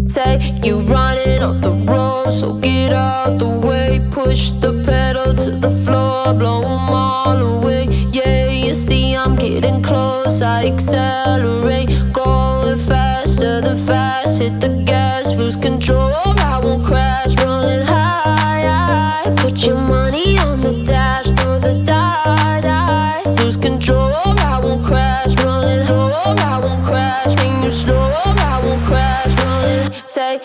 take. You running off the road, so get out the way. Push the pedal to the floor, blow 'em all away. Yeah, you see I'm getting close, I accelerate. Going faster than fast, hit the gas, lose control. I won't crash, running high. Put your money on the dash, throw the dice, lose control. I won't crash, running low. I won't crash, when you slow. I won't crash, running. Take.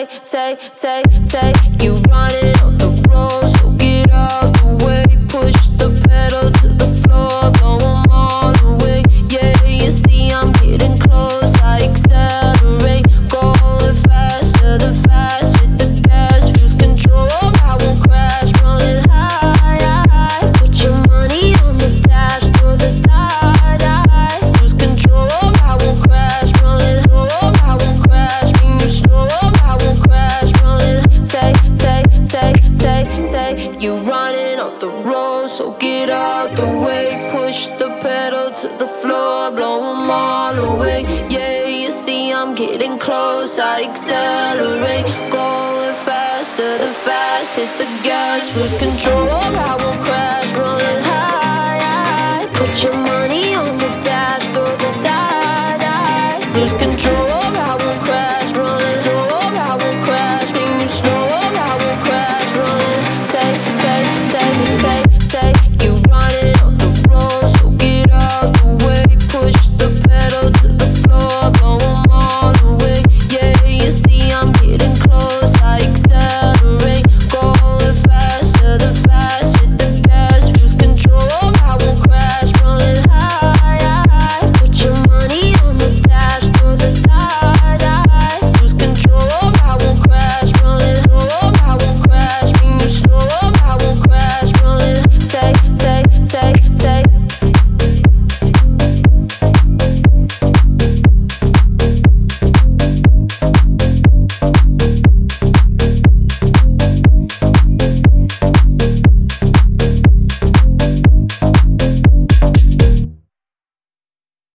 You running on the road, so get out the way. Push the pedal to the floor, blow 'em all away. Yeah, you see I'm getting close, I accelerate. Going faster than fast, hit the gas, lose control. I won't crash, running high. Put your money on the dash, throw the dice, lose control. I won't crash, running low. I won't crash, when you slow. I won't crash, running. Take. You running off the road, so get out the way. Push the pedal to the floor, blow 'em all away. Yeah, you see I'm getting close, I accelerate. Going faster than fast, hit the gas, lose control. I won't crash, running high. Put your money on the dash, throw the dice, lose control. I won't crash.